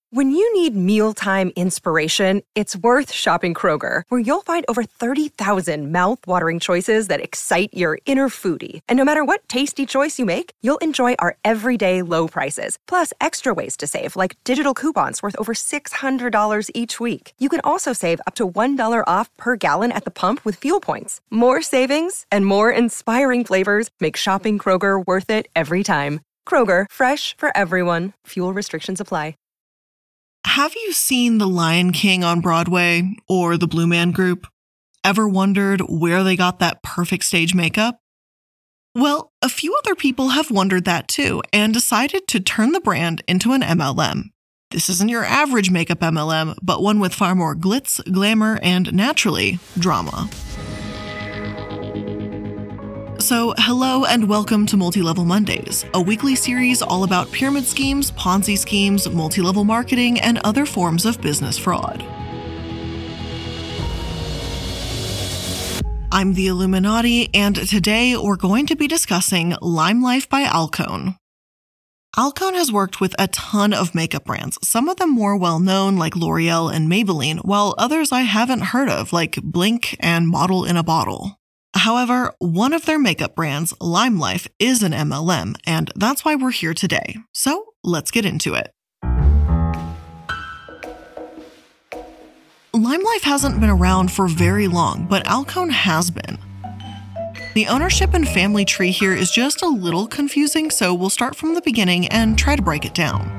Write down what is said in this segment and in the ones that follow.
When you need mealtime inspiration, it's worth shopping Kroger, where you'll find over 30,000 mouth-watering choices that excite your inner foodie. And no matter what tasty choice you make, you'll enjoy our everyday low prices, plus extra ways to save, like digital coupons worth over $600 each week. You can also save up to $1 off per gallon at the pump with fuel points. More savings and more inspiring flavors make shopping Kroger worth it every time. Kroger, fresh for everyone. Fuel restrictions apply. Have you seen The Lion King on Broadway or the Blue Man Group? Ever wondered where they got that perfect stage makeup? Well, a few other people have wondered that too and decided to turn the brand into an MLM. This isn't your average makeup MLM, but one with far more glitz, glamour, and naturally, drama. So, hello and welcome to Multi-Level Mondays, a weekly series all about pyramid schemes, Ponzi schemes, multi-level marketing, and other forms of business fraud. I'm the Illuminati, and today we're going to be discussing LimeLife by Alcone. Alcone has worked with a ton of makeup brands, some of them more well-known like L'Oreal and Maybelline, while others I haven't heard of like Blink and Model in a Bottle. However, one of their makeup brands, LimeLife, is an MLM, and that's why we're here today. So, let's get into it. LimeLife hasn't been around for very long, but Alcone has been. The ownership and family tree here is just a little confusing, so we'll start from the beginning and try to break it down.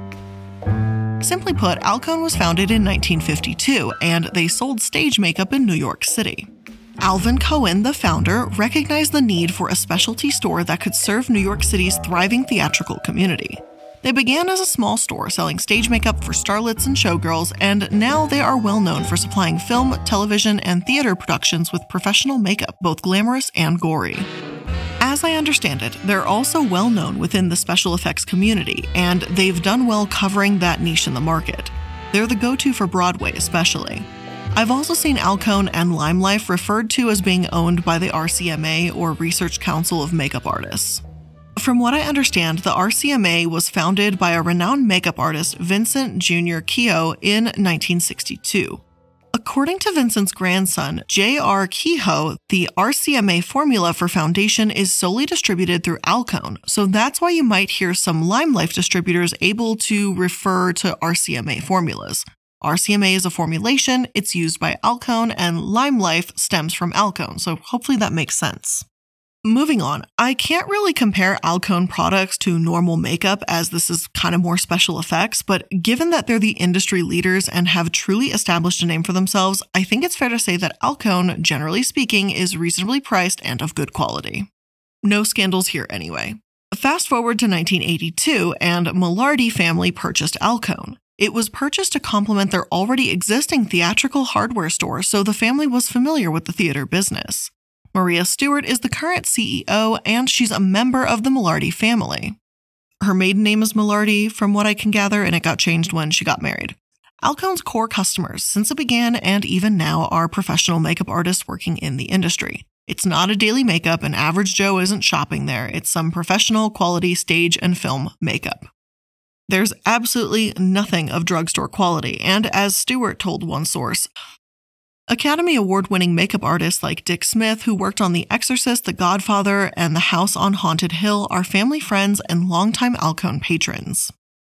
Simply put, Alcone was founded in 1952, and they sold stage makeup in New York City. Alvin Cohen, the founder, recognized the need for a specialty store that could serve New York City's thriving theatrical community. They began as a small store selling stage makeup for starlets and showgirls, and now they are well known for supplying film, television, and theater productions with professional makeup, both glamorous and gory. As I understand it, they're also well known within the special effects community, and they've done well covering that niche in the market. They're the go-to for Broadway especially. I've also seen Alcone and LimeLife referred to as being owned by the RCMA, or Research Council of Makeup Artists. From what I understand, the RCMA was founded by a renowned makeup artist, Vincent Jr. Kehoe, in 1962. According to Vincent's grandson, J.R. Kehoe, the RCMA formula for foundation is solely distributed through Alcone, so that's why you might hear some LimeLife distributors able to refer to RCMA formulas. RCMA is a formulation, it's used by Alcone, and LimeLife stems from Alcone, so hopefully that makes sense. Moving on, I can't really compare Alcone products to normal makeup as this is kind of more special effects, but given that they're the industry leaders and have truly established a name for themselves, I think it's fair to say that Alcone, generally speaking, is reasonably priced and of good quality. No scandals here anyway. Fast forward to 1982, and Melardi family purchased Alcone. It was purchased to complement their already existing theatrical hardware store, so the family was familiar with the theater business. Maria Stewart is the current CEO, and she's a member of the Melardi family. Her maiden name is Melardi, from what I can gather, and it got changed when she got married. Alcone's core customers, since it began and even now, are professional makeup artists working in the industry. It's not a daily makeup, and average Joe isn't shopping there. It's some professional quality stage and film makeup. There's absolutely nothing of drugstore quality, and as Stewart told one source, Academy Award-winning makeup artists like Dick Smith, who worked on The Exorcist, The Godfather, and The House on Haunted Hill, are family friends and longtime Alcone patrons.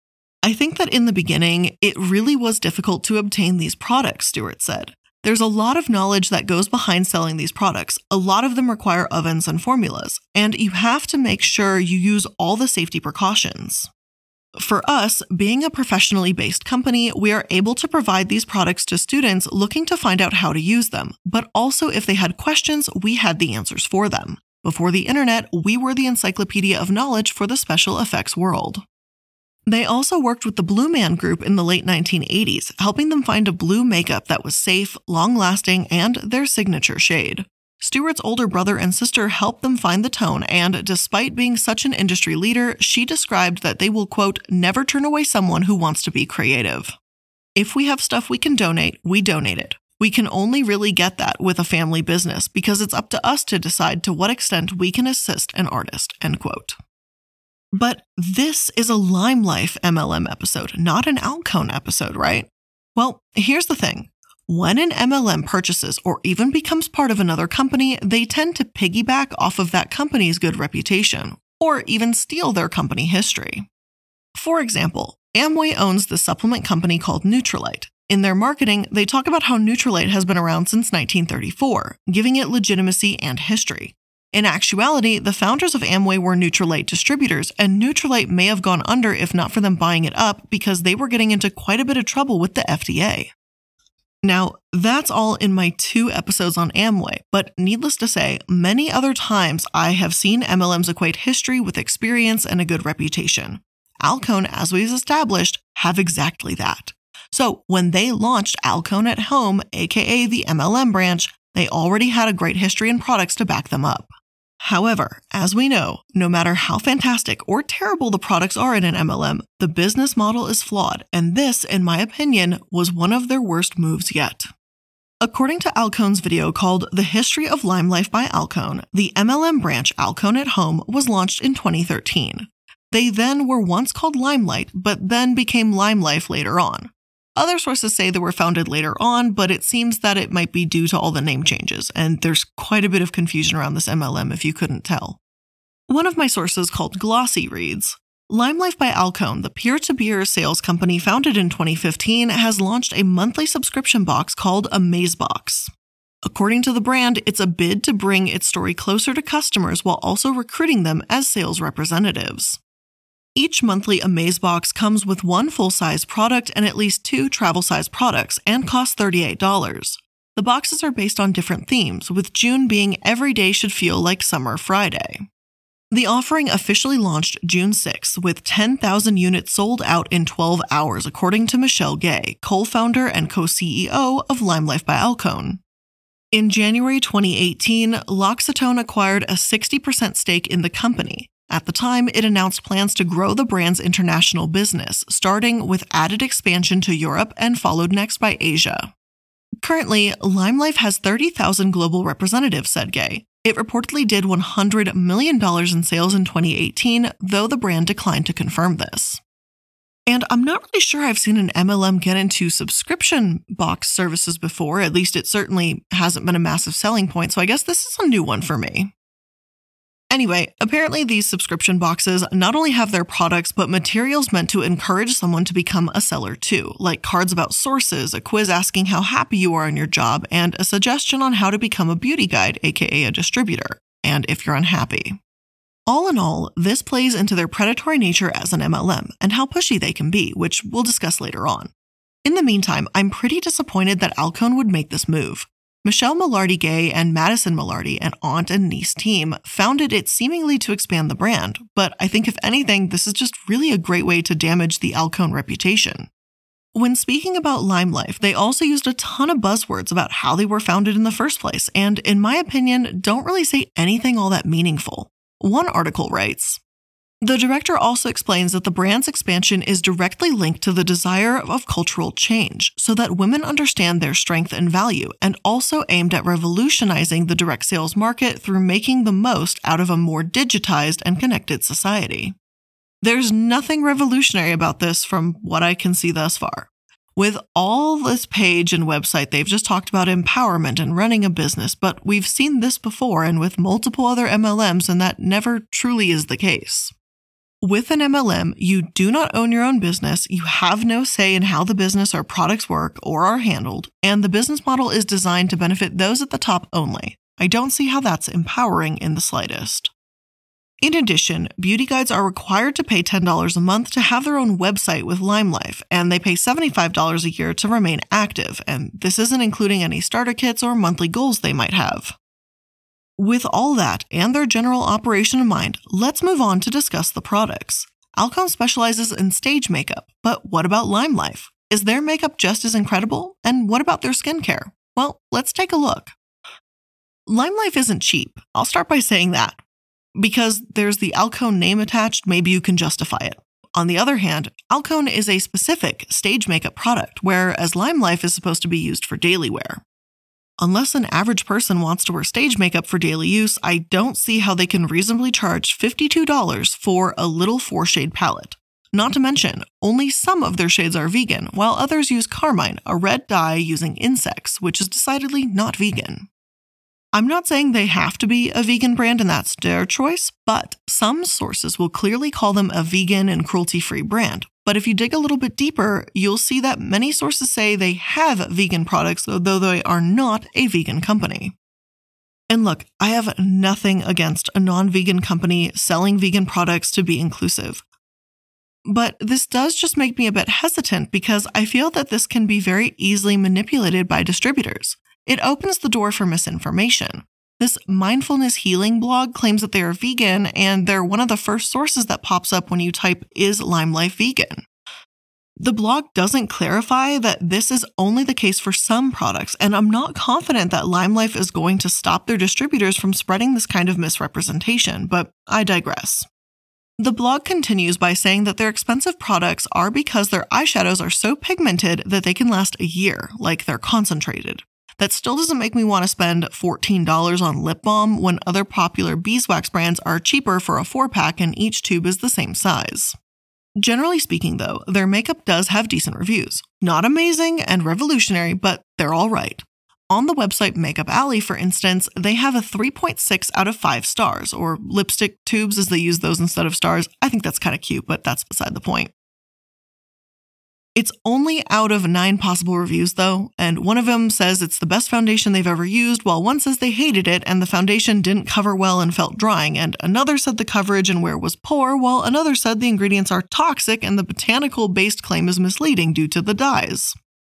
I think that in the beginning, it really was difficult to obtain these products, Stewart said. There's a lot of knowledge that goes behind selling these products. A lot of them require ovens and formulas, and you have to make sure you use all the safety precautions. For us, being a professionally based company, we are able to provide these products to students looking to find out how to use them, but also if they had questions, we had the answers for them. Before the internet, we were the encyclopedia of knowledge for the special effects world. They also worked with the Blue Man Group in the late 1980s, helping them find a blue makeup that was safe, long-lasting, and their signature shade. Stewart's older brother and sister helped them find the tone, and despite being such an industry leader, she described that they will, quote, never turn away someone who wants to be creative. If we have stuff we can donate, we donate it. We can only really get that with a family business because it's up to us to decide to what extent we can assist an artist, end quote. But this is a LimeLife MLM episode, not an Alcone episode, right? Well, here's the thing. When an MLM purchases or even becomes part of another company, they tend to piggyback off of that company's good reputation, or even steal their company history. For example, Amway owns the supplement company called Nutrilite. In their marketing, they talk about how Nutrilite has been around since 1934, giving it legitimacy and history. In actuality, the founders of Amway were Nutrilite distributors, and Nutrilite may have gone under if not for them buying it up because they were getting into quite a bit of trouble with the FDA. Now, that's all in my 2 episodes on Amway, but needless to say, many other times I have seen MLMs equate history with experience and a good reputation. Alcone, as we've established, have exactly that. So when they launched Alcone at Home, aka the MLM branch, they already had a great history and products to back them up. However, as we know, no matter how fantastic or terrible the products are in an MLM, the business model is flawed, and this, in my opinion, was one of their worst moves yet. According to Alcone's video called The History of LimeLife by Alcone, the MLM branch Alcone at Home was launched in 2013. They then were once called Limelight, but then became LimeLife later on. Other sources say they were founded later on, but it seems that it might be due to all the name changes, and there's quite a bit of confusion around this MLM if you couldn't tell. One of my sources called Glossy reads, LimeLife by Alcone, the peer-to-peer sales company founded in 2015, has launched a monthly subscription box called AmazeBox. According to the brand, it's a bid to bring its story closer to customers while also recruiting them as sales representatives. Each monthly AmazeBox comes with 1 full-size product and at least 2 travel-size products and costs $38. The boxes are based on different themes, with June being Every Day Should Feel Like Summer Friday. The offering officially launched June 6th, with 10,000 units sold out in 12 hours, according to Michelle Gay, co-founder and co-CEO of LimeLife by Alcone. In January 2018, L'Occitane acquired a 60% stake in the company. At the time, it announced plans to grow the brand's international business, starting with added expansion to Europe and followed next by Asia. Currently, LimeLife has 30,000 global representatives, said Gay. It reportedly did $100 million in sales in 2018, though the brand declined to confirm this. And I'm not really sure I've seen an MLM get into subscription box services before, at least it certainly hasn't been a massive selling point, so I guess this is a new one for me. Anyway, apparently these subscription boxes not only have their products, but materials meant to encourage someone to become a seller too, like cards about sources, a quiz asking how happy you are in your job, and a suggestion on how to become a beauty guide, aka a distributor, and if you're unhappy. All in all, this plays into their predatory nature as an MLM, and how pushy they can be, which we'll discuss later on. In the meantime, I'm pretty disappointed that Alcone would make this move. Michelle Millardi-Gay and Madison Millardi, an aunt and niece team, founded it seemingly to expand the brand, but I think if anything, this is just really a great way to damage the Alcone reputation. When speaking about LimeLife, they also used a ton of buzzwords about how they were founded in the first place, and in my opinion, don't really say anything all that meaningful. One article writes, the director also explains that the brand's expansion is directly linked to the desire of cultural change, so that women understand their strength and value, and also aimed at revolutionizing the direct sales market through making the most out of a more digitized and connected society. There's nothing revolutionary about this from what I can see thus far. With all this page and website, they've just talked about empowerment and running a business, but we've seen this before and with multiple other MLMs, and that never truly is the case. With an MLM, you do not own your own business, you have no say in how the business or products work or are handled, and the business model is designed to benefit those at the top only. I don't see how that's empowering in the slightest. In addition, beauty guides are required to pay $10 a month to have their own website with LimeLife, and they pay $75 a year to remain active, and this isn't including any starter kits or monthly goals they might have. With all that and their general operation in mind, let's move on to discuss the products. Alcone specializes in stage makeup, but what about LimeLife? Is their makeup just as incredible? And what about their skincare? Well, let's take a look. LimeLife isn't cheap. I'll start by saying that. Because there's the Alcone name attached, maybe you can justify it. On the other hand, Alcone is a specific stage makeup product, whereas LimeLife is supposed to be used for daily wear. Unless an average person wants to wear stage makeup for daily use, I don't see how they can reasonably charge $52 for a little 4-shade palette. Not to mention, only some of their shades are vegan, while others use carmine, a red dye using insects, which is decidedly not vegan. I'm not saying they have to be a vegan brand and that's their choice, but some sources will clearly call them a vegan and cruelty-free brand. But if you dig a little bit deeper, you'll see that many sources say they have vegan products, though they are not a vegan company. And look, I have nothing against a non-vegan company selling vegan products to be inclusive. But this does just make me a bit hesitant because I feel that this can be very easily manipulated by distributors. It opens the door for misinformation. This mindfulness healing blog claims that they are vegan, and they're one of the first sources that pops up when you type, "Is LimeLife vegan?" The blog doesn't clarify that this is only the case for some products, and I'm not confident that LimeLife is going to stop their distributors from spreading this kind of misrepresentation, but I digress. The blog continues by saying that their expensive products are because their eyeshadows are so pigmented that they can last a year, like they're concentrated. That still doesn't make me want to spend $14 on lip balm when other popular beeswax brands are cheaper for a 4-pack and each tube is the same size. Generally speaking, though, their makeup does have decent reviews. Not amazing and revolutionary, but they're all right. On the website Makeup Alley, for instance, they have a 3.6 out of 5 stars, or lipstick tubes as they use those instead of stars. I think that's kind of cute, but that's beside the point. It's only out of 9 possible reviews, though, and one of them says it's the best foundation they've ever used, while one says they hated it and the foundation didn't cover well and felt drying, and another said the coverage and wear was poor, while another said the ingredients are toxic and the botanical-based claim is misleading due to the dyes.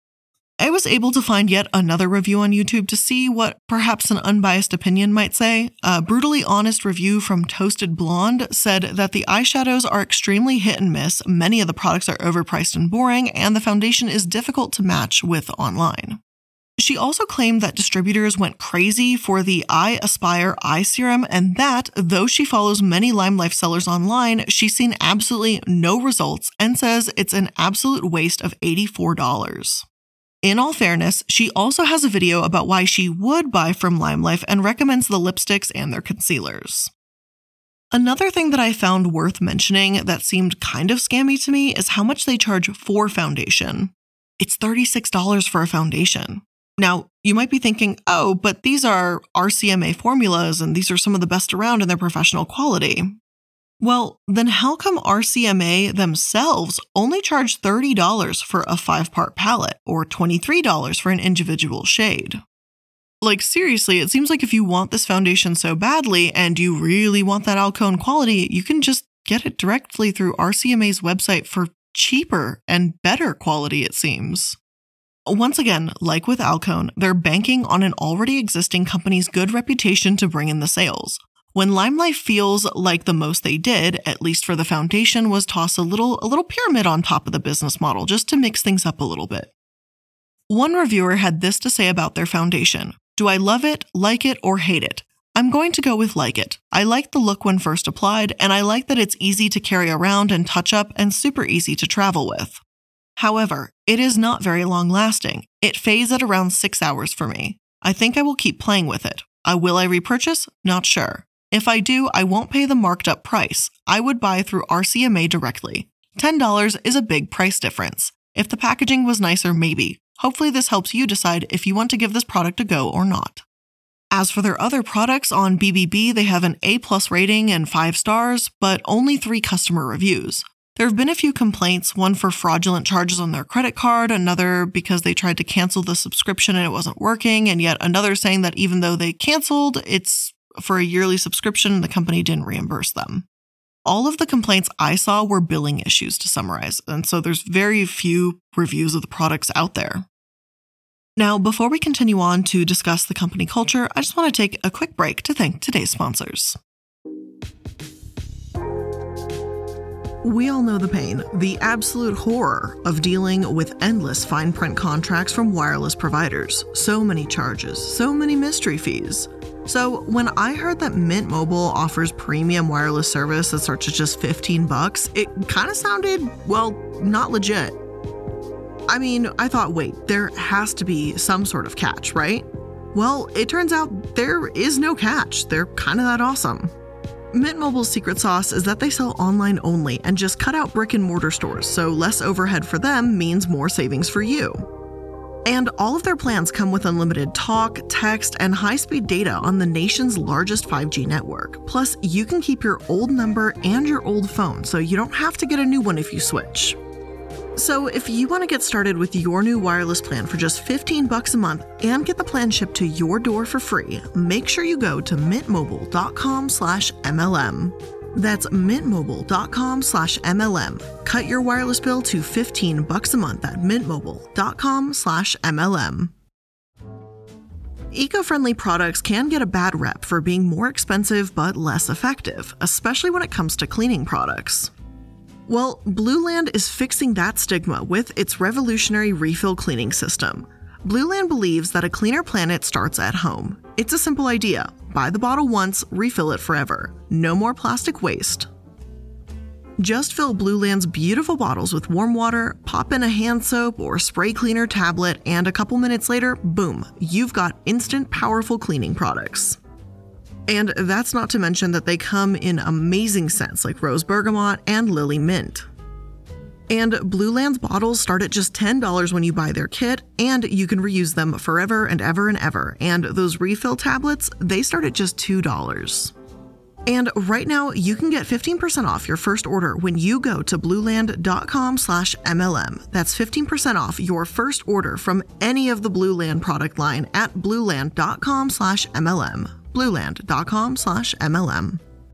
I was able to find yet another review on YouTube to see what perhaps an unbiased opinion might say. A brutally honest review from Toasted Blonde said that the eyeshadows are extremely hit and miss, many of the products are overpriced and boring, and the foundation is difficult to match with online. She also claimed that distributors went crazy for the I Aspire eye serum and that, though she follows many LimeLife sellers online, she's seen absolutely no results and says it's an absolute waste of $84. In all fairness, she also has a video about why she would buy from LimeLife and recommends the lipsticks and their concealers. Another thing that I found worth mentioning that seemed kind of scammy to me is how much they charge for foundation. It's $36 for a foundation. Now, you might be thinking, oh, but these are RCMA formulas and these are some of the best around and they're professional quality. Well, then how come RCMA themselves only charge $30 for a 5-part palette or $23 for an individual shade? Like seriously, it seems like if you want this foundation so badly and you really want that Alcone quality, you can just get it directly through RCMA's website for cheaper and better quality, it seems. Once again, like with Alcone, they're banking on an already existing company's good reputation to bring in the sales. When LimeLife feels like the most they did, at least for the foundation, was toss a little pyramid on top of the business model just to mix things up a little bit. One reviewer had this to say about their foundation. Do I love it, like it, or hate it? I'm going to go with like it. I like the look when first applied, and I like that it's easy to carry around and touch up and super easy to travel with. However, it is not very long lasting. It fades at around 6 hours for me. I think I will keep playing with it. Will I repurchase? Not sure. If I do, I won't pay the marked up price. I would buy through RCMA directly. $10 is a big price difference. If the packaging was nicer, maybe. Hopefully this helps you decide if you want to give this product a go or not. As for their other products on BBB, they have an A+ rating and 5 stars, but only 3 customer reviews. There have been a few complaints, one for fraudulent charges on their credit card, another because they tried to cancel the subscription and it wasn't working, and yet another saying that even though they canceled, it's for a yearly subscription and the company didn't reimburse them. All of the complaints I saw were billing issues, to summarize, and so there's very few reviews of the products out there. Now, before we continue on to discuss the company culture, I just want to take a quick break to thank today's sponsors. We all know the pain, the absolute horror of dealing with endless fine print contracts from wireless providers. So many charges, so many mystery fees. So when I heard that Mint Mobile offers premium wireless service that starts at just $15, it kind of sounded, well, not legit. I mean, I thought, wait, there has to be some sort of catch, right? Well, it turns out there is no catch. They're kind of that awesome. Mint Mobile's secret sauce is that they sell online only and just cut out brick and mortar stores, so less overhead for them means more savings for you. And all of their plans come with unlimited talk, text, and high-speed data on the nation's largest 5G network. Plus, you can keep your old number and your old phone, so you don't have to get a new one if you switch. So if you want to get started with your new wireless plan for just $15 a month and get the plan shipped to your door for free, make sure you go to mintmobile.com/MLM. That's mintmobile.com/MLM. Cut your wireless bill to $15 a month at mintmobile.com/MLM. Eco-friendly products can get a bad rep for being more expensive but less effective, especially when it comes to cleaning products. Well, Blueland is fixing that stigma with its revolutionary refill cleaning system. Blueland believes that a cleaner planet starts at home. It's a simple idea. Buy the bottle once, refill it forever. No more plastic waste. Just fill Blueland's beautiful bottles with warm water, pop in a hand soap or spray cleaner tablet, and a couple minutes later, boom, you've got instant powerful cleaning products. And that's not to mention that they come in amazing scents like rose bergamot and lily mint. And Blueland's bottles start at just $10 when you buy their kit, and you can reuse them forever and ever and ever. And those refill tablets, they start at just $2. And right now, you can get 15% off your first order when you go to blueland.com/MLM. That's 15% off your first order from any of the Blueland product line at blueland.com/MLM. blueland.com/MLM.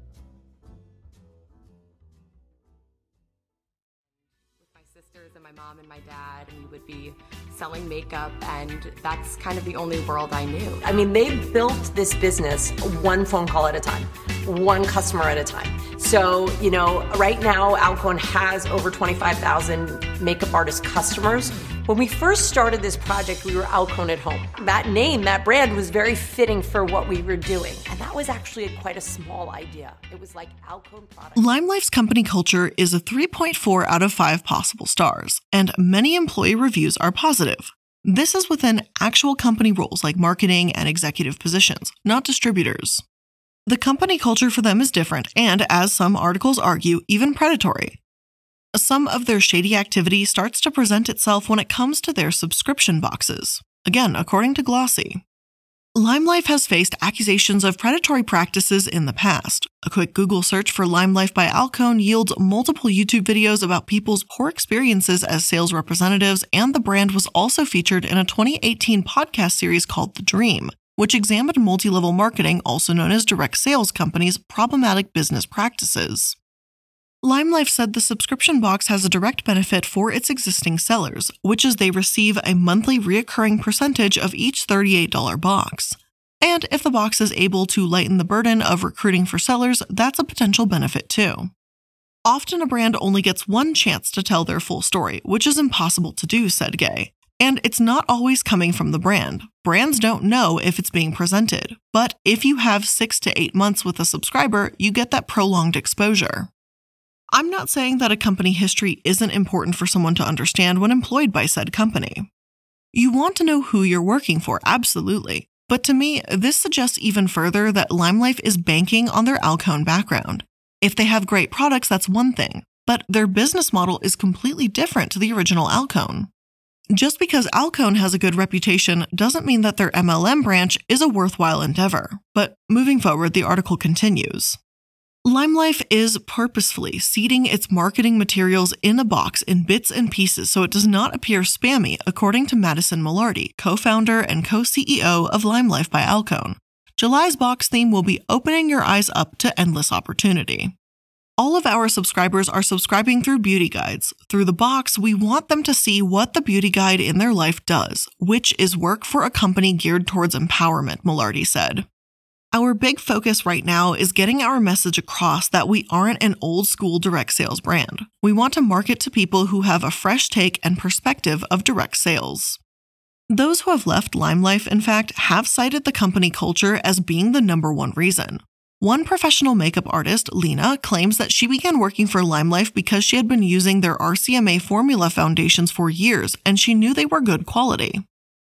With my sisters and my mom and my dad, we would be selling makeup, and that's kind of the only world I knew. I mean, they built this business one phone call at a time, one customer at a time. So, right now, Alcone has over 25,000 makeup artist customers. When we first started this project, we were Alcone at Home. That name, that brand was very fitting for what we were doing. And that was actually quite a small idea. It was like Alcone product. LimeLife's company culture is a 3.4 out of 5 possible stars, and many employee reviews are positive. This is within actual company roles like marketing and executive positions, not distributors. The company culture for them is different and, as some articles argue, even predatory. Some of their shady activity starts to present itself when it comes to their subscription boxes. Again, according to Glossy. LimeLife has faced accusations of predatory practices in the past. A quick Google search for LimeLife by Alcone yields multiple YouTube videos about people's poor experiences as sales representatives, and the brand was also featured in a 2018 podcast series called The Dream, which examined multi-level marketing, also known as direct sales companies' problematic business practices. LimeLife said the subscription box has a direct benefit for its existing sellers, which is they receive a monthly reoccurring percentage of each $38 box. And if the box is able to lighten the burden of recruiting for sellers, that's a potential benefit too. Often a brand only gets one chance to tell their full story, which is impossible to do, said Gay. And it's not always coming from the brand. Brands don't know if it's being presented. But if you have 6 to 8 months with a subscriber, you get that prolonged exposure. I'm not saying that a company history isn't important for someone to understand when employed by said company. You want to know who you're working for, absolutely. But to me, this suggests even further that LimeLife is banking on their Alcone background. If they have great products, that's one thing, but their business model is completely different to the original Alcone. Just because Alcone has a good reputation doesn't mean that their MLM branch is a worthwhile endeavor. But moving forward, the article continues. LimeLife is purposefully seeding its marketing materials in a box in bits and pieces so it does not appear spammy, according to Madison Millardi, co-founder and co-CEO of LimeLife by Alcone. July's box theme will be opening your eyes up to endless opportunity. All of our subscribers are subscribing through beauty guides. Through the box, we want them to see what the beauty guide in their life does, which is work for a company geared towards empowerment, Millardi said. Our big focus right now is getting our message across that we aren't an old-school direct sales brand. We want to market to people who have a fresh take and perspective of direct sales. Those who have left LimeLife, in fact, have cited the company culture as being the number one reason. One professional makeup artist, Lena, claims that she began working for LimeLife because she had been using their RCMA formula foundations for years and she knew they were good quality.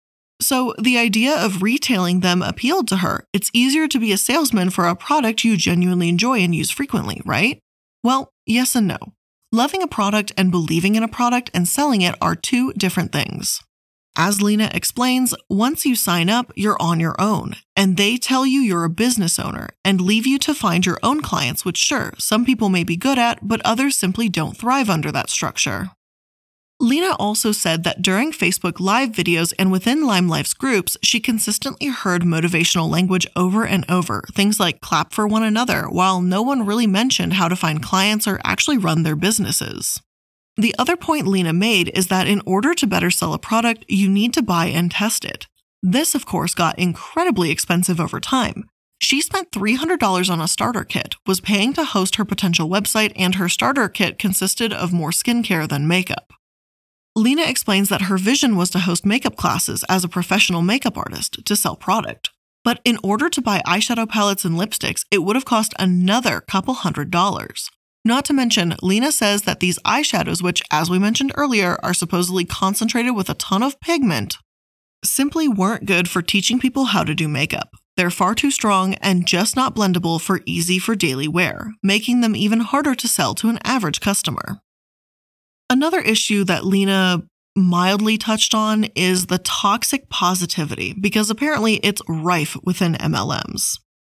So the idea of retailing them appealed to her. It's easier to be a salesman for a product you genuinely enjoy and use frequently, right? Well, yes and no. Loving a product and believing in a product and selling it are two different things. As Lena explains, once you sign up, you're on your own, and they tell you you're a business owner and leave you to find your own clients, which sure, some people may be good at, but others simply don't thrive under that structure. Lena also said that during Facebook Live videos and within LimeLife's groups, she consistently heard motivational language over and over, things like clap for one another, while no one really mentioned how to find clients or actually run their businesses. The other point Lena made is that in order to better sell a product, you need to buy and test it. This, of course, got incredibly expensive over time. She spent $300 on a starter kit, was paying to host her potential website, and her starter kit consisted of more skincare than makeup. Lena explains that her vision was to host makeup classes as a professional makeup artist to sell product. But in order to buy eyeshadow palettes and lipsticks, it would have cost another couple $100s. Not to mention, Lena says that these eyeshadows, which, as we mentioned earlier, are supposedly concentrated with a ton of pigment, simply weren't good for teaching people how to do makeup. They're far too strong and just not blendable for daily wear, making them even harder to sell to an average customer. Another issue that Lena mildly touched on is the toxic positivity, because apparently it's rife within MLMs.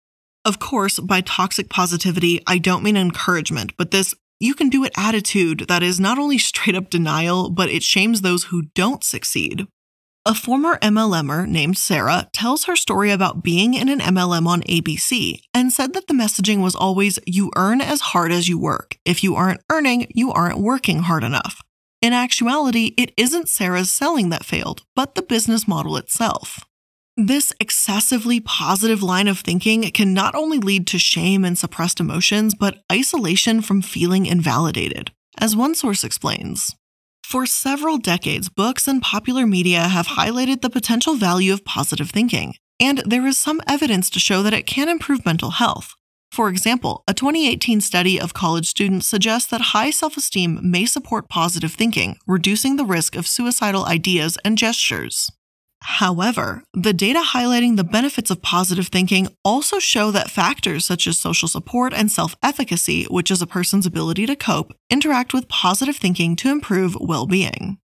Of course, by toxic positivity, I don't mean encouragement, but this you can do it attitude that is not only straight up denial, but it shames those who don't succeed. A former MLMer named Sarah tells her story about being in an MLM on ABC and said that the messaging was always, you earn as hard as you work. If you aren't earning, you aren't working hard enough. In actuality, it isn't Sarah's selling that failed, but the business model itself. This excessively positive line of thinking can not only lead to shame and suppressed emotions, but isolation from feeling invalidated, as one source explains. For several decades, books and popular media have highlighted the potential value of positive thinking, and there is some evidence to show that it can improve mental health. For example, a 2018 study of college students suggests that high self-esteem may support positive thinking, reducing the risk of suicidal ideas and gestures. However, the data highlighting the benefits of positive thinking also show that factors such as social support and self-efficacy, which is a person's ability to cope, interact with positive thinking to improve well-being.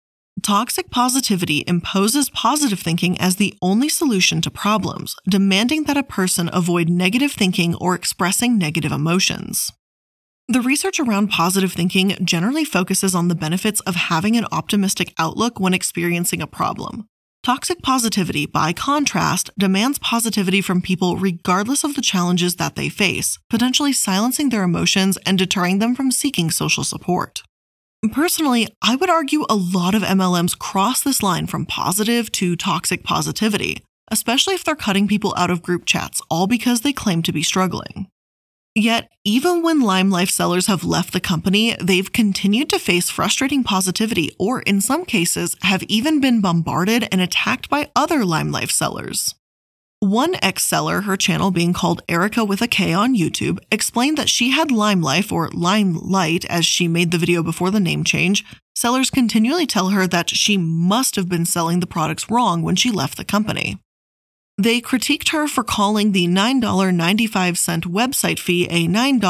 Toxic positivity imposes positive thinking as the only solution to problems, demanding that a person avoid negative thinking or expressing negative emotions. The research around positive thinking generally focuses on the benefits of having an optimistic outlook when experiencing a problem. Toxic positivity, by contrast, demands positivity from people regardless of the challenges that they face, potentially silencing their emotions and deterring them from seeking social support. Personally, I would argue a lot of MLMs cross this line from positive to toxic positivity, especially if they're cutting people out of group chats, all because they claim to be struggling. Yet, even when LimeLife sellers have left the company, they've continued to face frustrating positivity or, in some cases, have even been bombarded and attacked by other LimeLife sellers. One ex-seller, her channel being called Erica with a K on YouTube, explained that she had LimeLife, or Limelight as she made the video before the name change. Sellers continually tell her that she must have been selling the products wrong when she left the company. They critiqued her for calling the $9.95 website fee a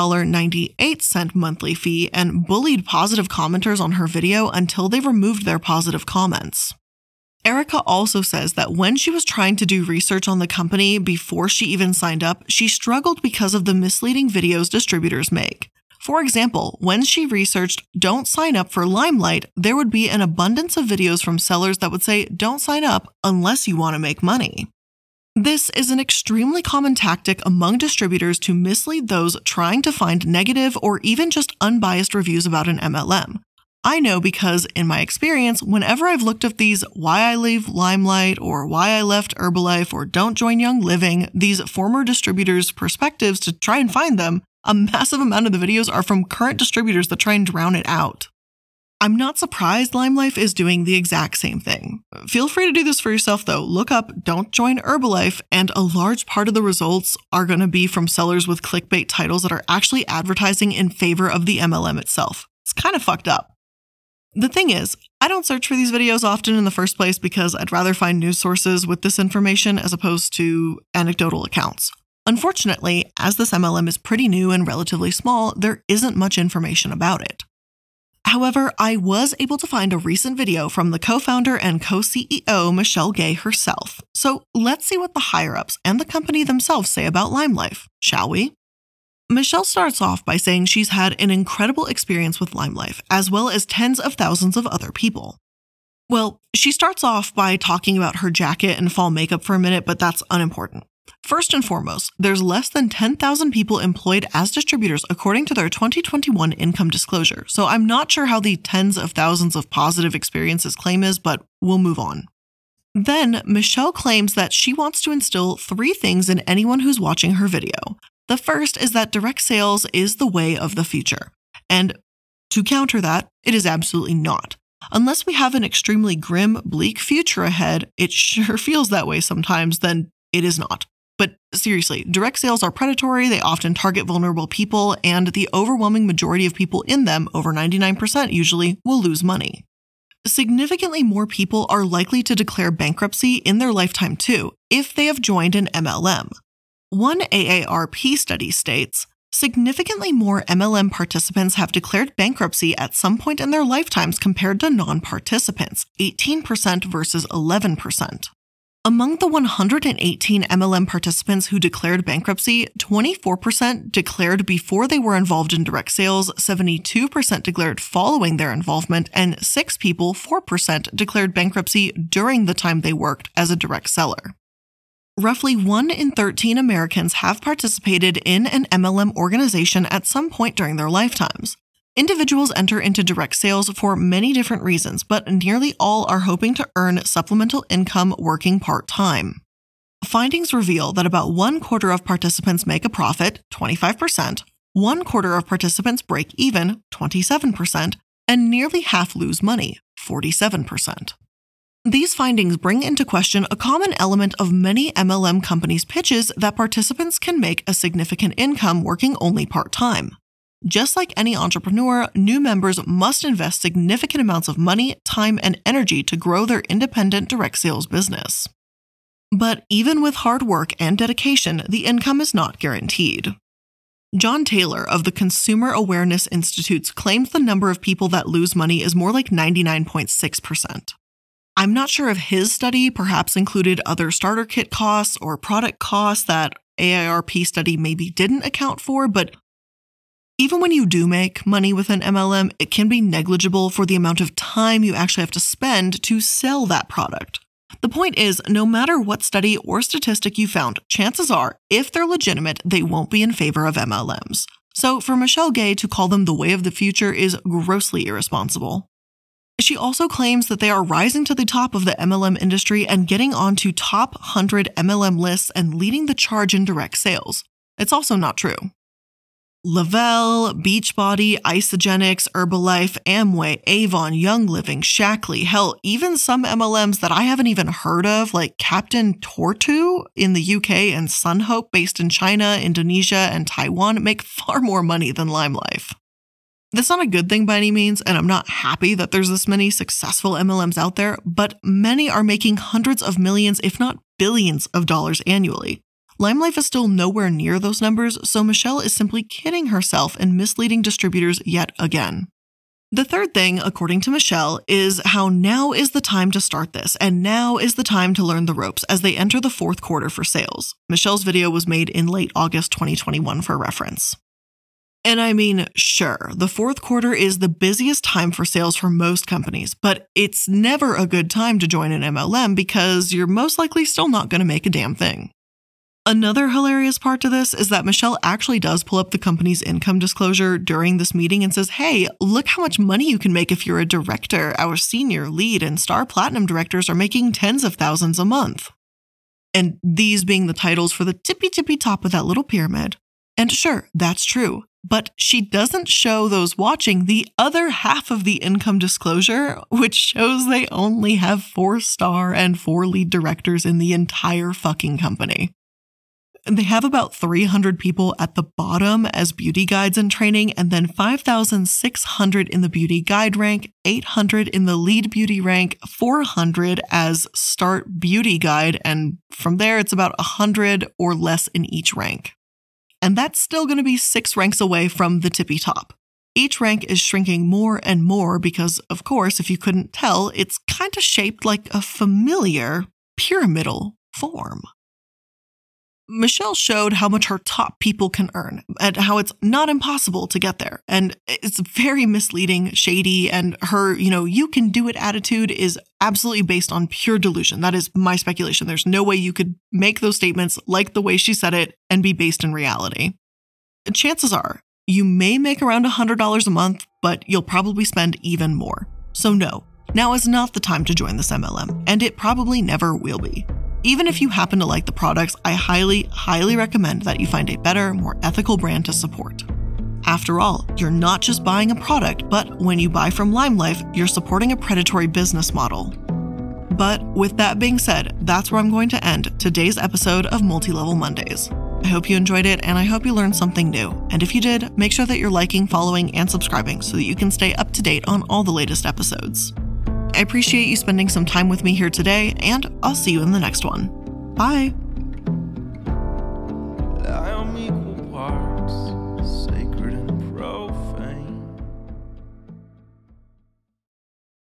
$9.98 monthly fee and bullied positive commenters on her video until they removed their positive comments. Erica also says that when she was trying to do research on the company before she even signed up, she struggled because of the misleading videos distributors make. For example, when she researched "don't sign up for Limelight," there would be an abundance of videos from sellers that would say, "don't sign up unless you want to make money." This is an extremely common tactic among distributors to mislead those trying to find negative or even just unbiased reviews about an MLM. I know because, in my experience, whenever I've looked at these "why I leave Limelight" or "why I left Herbalife" or "don't join Young Living," these former distributors' perspectives to try and find them, a massive amount of the videos are from current distributors that try and drown it out. I'm not surprised LimeLife is doing the exact same thing. Feel free to do this for yourself though. Look up "don't join Herbalife" and a large part of the results are going to be from sellers with clickbait titles that are actually advertising in favor of the MLM itself. It's kind of fucked up. The thing is, I don't search for these videos often in the first place because I'd rather find news sources with this information as opposed to anecdotal accounts. Unfortunately, as this MLM is pretty new and relatively small, there isn't much information about it. However, I was able to find a recent video from the co-founder and co-CEO Michelle Gay herself. So let's see what the higher-ups and the company themselves say about LimeLife, shall we? Michelle starts off by saying she's had an incredible experience with LimeLife, as well as tens of thousands of other people. Well, she starts off by talking about her jacket and fall makeup for a minute, but that's unimportant. First and foremost, there's less than 10,000 people employed as distributors according to their 2021 income disclosure, so I'm not sure how the tens of thousands of positive experiences claim is, but we'll move on. Then, Michelle claims that she wants to instill 3 things in anyone who's watching her video. The first is that direct sales is the way of the future. And to counter that, it is absolutely not. Unless we have an extremely grim, bleak future ahead, it sure feels that way sometimes, then it is not. But seriously, direct sales are predatory, they often target vulnerable people, and the overwhelming majority of people in them, over 99% usually, will lose money. Significantly more people are likely to declare bankruptcy in their lifetime too, if they have joined an MLM. One AARP study states, significantly more MLM participants have declared bankruptcy at some point in their lifetimes compared to non-participants, 18% versus 11%. Among the 118 MLM participants who declared bankruptcy, 24% declared before they were involved in direct sales, 72% declared following their involvement, and 4% declared bankruptcy during the time they worked as a direct seller. Roughly 1 in 13 Americans have participated in an MLM organization at some point during their lifetimes. Individuals enter into direct sales for many different reasons, but nearly all are hoping to earn supplemental income working part-time. Findings reveal that about 1/4 of participants make a profit, 25%, 1/4 of participants break even, 27%, and nearly half lose money, 47%. These findings bring into question a common element of many MLM companies' pitches that participants can make a significant income working only part-time. Just like any entrepreneur, new members must invest significant amounts of money, time, and energy to grow their independent direct sales business. But even with hard work and dedication, the income is not guaranteed. John Taylor of the Consumer Awareness Institute claims the number of people that lose money is more like 99.6%. I'm not sure if his study perhaps included other starter kit costs or product costs that AARP study maybe didn't account for, but even when you do make money with an MLM, it can be negligible for the amount of time you actually have to spend to sell that product. The point is, no matter what study or statistic you found, chances are, if they're legitimate, they won't be in favor of MLMs. So for Michelle Gay to call them the way of the future is grossly irresponsible. She also claims that they are rising to the top of the MLM industry and getting onto top 100 MLM lists and leading the charge in direct sales. It's also not true. Lavelle, Beachbody, Isagenix, Herbalife, Amway, Avon, Young Living, Shaklee, hell, even some MLMs that I haven't even heard of, like Captain Tortu in the UK and Sunhope based in China, Indonesia, and Taiwan, make far more money than LimeLife. That's not a good thing by any means, and I'm not happy that there's this many successful MLMs out there, but many are making hundreds of millions, if not billions of dollars annually. LimeLife is still nowhere near those numbers, so Michelle is simply kidding herself and misleading distributors yet again. The third thing, according to Michelle, is how now is the time to start this, and now is the time to learn the ropes as they enter the fourth quarter for sales. Michelle's video was made in late August 2021 for reference. And I mean, sure, the fourth quarter is the busiest time for sales for most companies, but it's never a good time to join an MLM because you're most likely still not going to make a damn thing. Another hilarious part to this is that Michelle actually does pull up the company's income disclosure during this meeting and says, hey, look how much money you can make if you're a director. Our senior, lead, and star platinum directors are making tens of thousands a month. And these being the titles for the tippy top of that little pyramid. And sure, that's true. But she doesn't show those watching the other half of the income disclosure, which shows they only have 4-star and 4 lead directors in the entire fucking company. They have about 300 people at the bottom as beauty guides in training, and then 5,600 in the beauty guide rank, 800 in the lead beauty rank, 400 as start beauty guide, and from there it's about 100 or less in each rank. And that's still going to be 6 ranks away from the tippy top. Each rank is shrinking more and more because, of course, if you couldn't tell, it's kind of shaped like a familiar pyramidal form. Michelle showed how much her top people can earn and how it's not impossible to get there. And it's very misleading, shady, and her, you can do it attitude is absolutely based on pure delusion. That is my speculation. There's no way you could make those statements like the way she said it and be based in reality. Chances are, you may make around $100 a month, but you'll probably spend even more. So no, now is not the time to join this MLM, and it probably never will be. Even if you happen to like the products, I highly, highly recommend that you find a better, more ethical brand to support. After all, you're not just buying a product, but when you buy from LimeLife, you're supporting a predatory business model. But with that being said, that's where I'm going to end today's episode of Multi-Level Mondays. I hope you enjoyed it, and I hope you learned something new. And if you did, make sure that you're liking, following, and subscribing so that you can stay up to date on all the latest episodes. I appreciate you spending some time with me here today, and I'll see you in the next one. Bye!